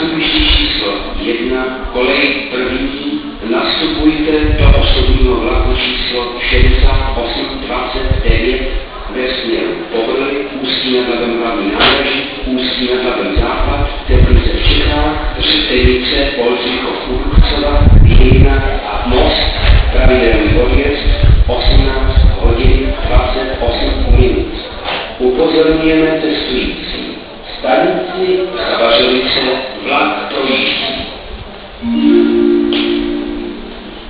nástupiště číslo 1, kolej první, nastupujte do osobního vlaku číslo 6829 ve směru Povrly, Ústí nad Labem hlavní nádraží, Ústí nad Labem západ, Teplice v Čechách, Řetenice, Oldřichov u Duchcova, Dějina a Most, pravidelný odjezd 18 hodin 28 minut. Upozorňujeme cestující. Stanici Zavařovice vlak projíždí.